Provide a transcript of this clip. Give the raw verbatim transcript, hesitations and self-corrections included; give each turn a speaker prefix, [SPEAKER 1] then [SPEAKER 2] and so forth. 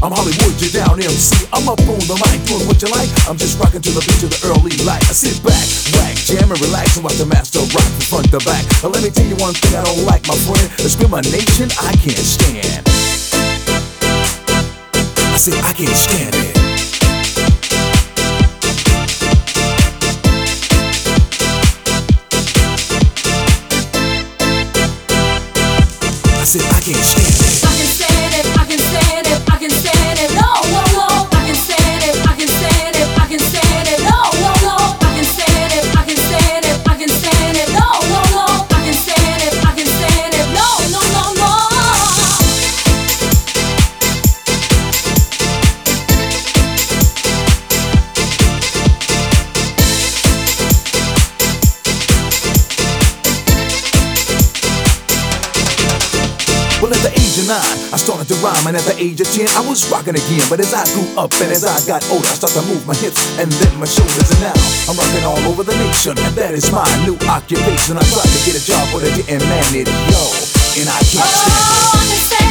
[SPEAKER 1] I'm Hollywood, you down M C. I'm up on the mic, doing what you like. I'm just rocking to the beat of the early light. I sit back, whack, jam and relax and watch the master rock from front to back. Now let me tell you one thing I don't like, my friend. Discrimination I can't stand. I said I can't stand it. I said I can't stand it.
[SPEAKER 2] I can stand it, I can stand it, I can stand it. No, no, no. I can stand it, I can stand it, I can stand it. No, no, no. I can stand it, I can stand it, I can stand it. No, no, no. I can stand it, I can stand it. No, no, no, no.
[SPEAKER 1] Well, at the age of nine, I started to rhyme, and at the age of ten, I was rocking again. But as I grew up and as I got older, I started to move my hips and then my shoulders, and now I'm rocking all over the nation, and that is my new occupation. I tried to get a job, but I didn't man it, yo, and I can't stand it.
[SPEAKER 2] Oh, I can stand